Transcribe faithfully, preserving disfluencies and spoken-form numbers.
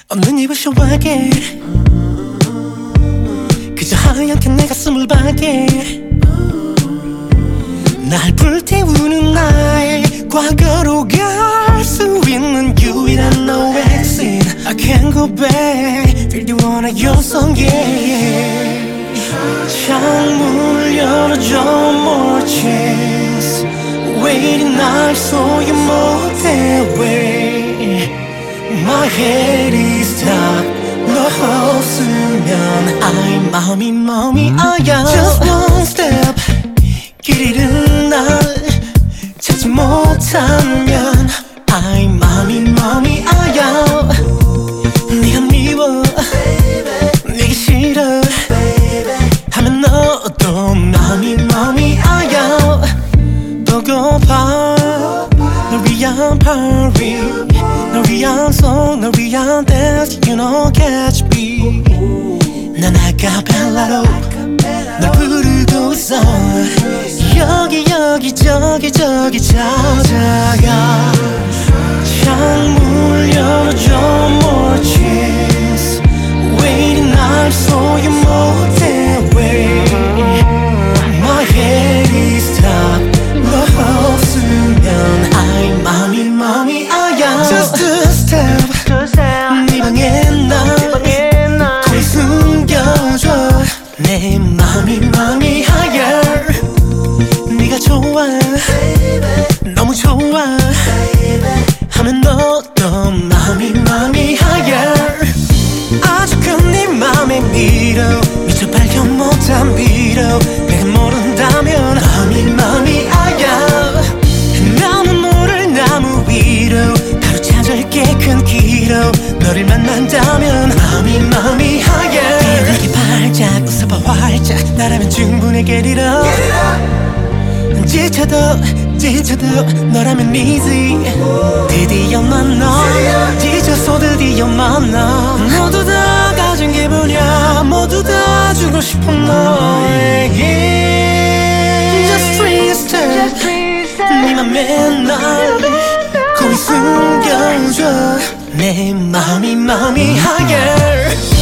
없는 입을 쇼하게 그저 하얗게 내 가슴을 박게 날 불태우는 나의 과거로 갈 수 있는 유일한 no exit I can't go back Feel the one I yourself yeah 창문을 열어줘 more chance Waiting 날 소유 못해 way My head is stuck 너 없으면 I'm 마음이 마음이 아야 Just one step 길 잃은 날 찾지 못하면 I'm 마음이 마음이 아야 네가 미워 내게 싫어 하면 너도 마음이 마음이 아야 보고파 널 위한 party 널 위한 song 널 위한 dance You know catch me 난 아카펠라로 널 부르고 있어 여기 여기 저기 저기 찾아가 창문을 열어줘 more chance Waiting 날 소유 못해 wait My head is stuck 너 없으면 I'm 마음이 마음이 아야 Just a step 네 방에 날 거기 숨겨줘 내 마음이 마음이 higher 네가 좋아 너무 좋아 하면 너도 마음이 마음이 higher 아주 큰 네 맘에 밀어 미처 발견 못한 비로 내가 모른다면 마음이 마음이 아야 나는 모를 나무 위로 가로찾을게 큰 길로 너를 만난다면 마음이 마음이 higher 내게 발짝 웃어봐 활짝 나라면 충분히 get it up 지쳐도 지쳐도 너라면 easy 드디어 만나 지쳐서 드디어 만나 모두 다 가진 기분이야 모두 다 주고 싶은 너에게 Just three steps 네 맘에 날 거기 숨겨줘 내 마음이 마음이 higher